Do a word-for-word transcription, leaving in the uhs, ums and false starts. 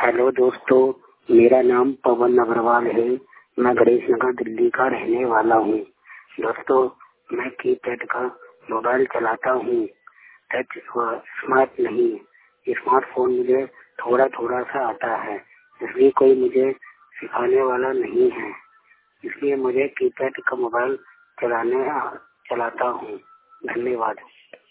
Hello दोस्तों, मेरा नाम पवन अग्रवाल है। मैं गणेश नगर दिल्ली का रहने वाला हूँ। दोस्तों, मैं कीपैड का मोबाइल चलाता हूँ, टच व स्मार्ट नहीं। स्मार्टफोन मुझे थोड़ा थोड़ा सा आता है, इसलिए कोई मुझे सिखाने वाला नहीं है, इसलिए मुझे कीपैड का मोबाइल चलाने चलाता हूँ। धन्यवाद।